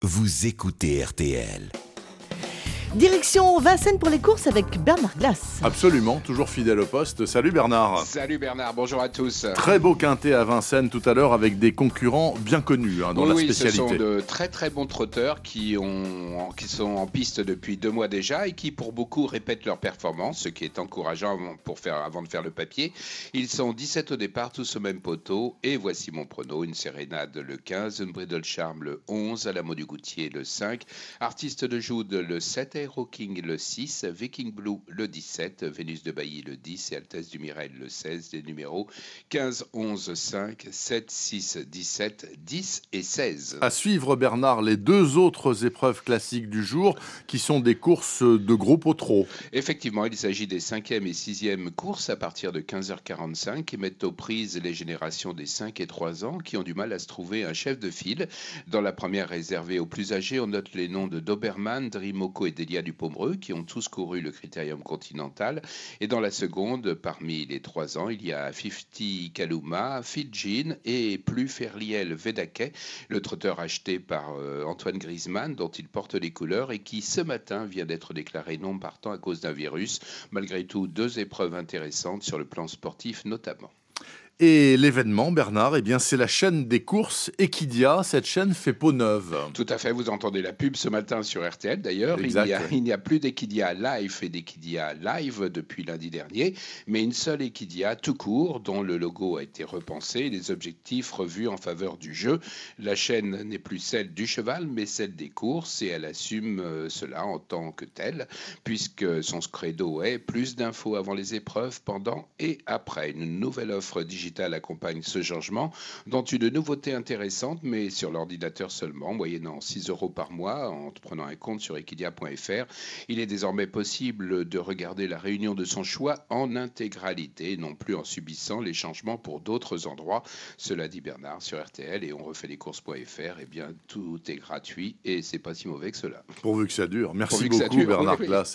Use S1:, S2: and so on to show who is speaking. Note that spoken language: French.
S1: Vous écoutez RTL.
S2: Direction Vincennes pour les courses avec Bernard Glass.
S3: Absolument, toujours fidèle au poste. Salut Bernard.
S4: Salut Bernard, bonjour à tous.
S3: Très beau quintet à Vincennes tout à l'heure avec des concurrents bien connus dans la spécialité.
S4: Oui, ce sont de très très bons trotteurs qui sont en piste depuis 2 mois déjà et qui pour beaucoup répètent leur performance, ce qui est encourageant avant de faire le papier. Ils sont 17 au départ, tous au même poteau. Et voici mon prono, une sérénade le 15, une Bridal Charm le 11, Alamo du Goutier le 5, Artiste de Joude le 7, Aero King le 6, Viking Blue le 17, Vénus de Bailly le 10 et Altesse du Mirel le 16, des numéros 15, 11, 5, 7, 6, 17, 10 et 16.
S3: À suivre Bernard, les 2 autres épreuves classiques du jour qui sont des courses de gros potreaux.
S4: Effectivement, il s'agit des 5e et 6e courses à partir de 15h45 qui mettent aux prises les générations des 5 et 3 ans qui ont du mal à se trouver un chef de file. Dans la première réservée aux plus âgés, on note les noms de Doberman, Dreamoko et Delia du Pomereux qui ont tous couru le Critérium Continental. Et dans la seconde, parmi les 3 ans, il y a 50 Kaluma, Fidjin et plus Ferliel Vedake, le trotteur acheté par Antoine Griezmann dont il porte les couleurs et qui ce matin vient d'être déclaré non partant à cause d'un virus. Malgré tout, 2 épreuves intéressantes sur le plan sportif notamment.
S3: Et l'événement, Bernard, c'est la chaîne des courses Equidia. Cette chaîne fait peau neuve.
S4: Tout à fait, vous entendez la pub ce matin sur RTL d'ailleurs.
S3: Exact.
S4: Il n'y a plus d'Equidia Live et d'Equidia Live depuis lundi dernier, mais une seule Equidia tout court dont le logo a été repensé et les objectifs revus en faveur du jeu. La chaîne n'est plus celle du cheval, mais celle des courses et elle assume cela en tant que telle, puisque son credo est plus d'infos avant les épreuves, pendant et après. Une nouvelle offre digitale accompagne ce changement, dont une nouveauté intéressante, mais sur l'ordinateur seulement, moyennant 6 € par mois, en prenant un compte sur equidia.fr. Il est désormais possible de regarder la réunion de son choix en intégralité, non plus en subissant les changements pour d'autres endroits. Cela dit Bernard sur RTL et on refait les courses.fr, tout est gratuit et c'est pas si mauvais que cela.
S3: Pourvu que ça dure. Merci
S4: Pourvu que ça
S3: beaucoup
S4: dure,
S3: Bernard
S4: oui.
S3: Glass.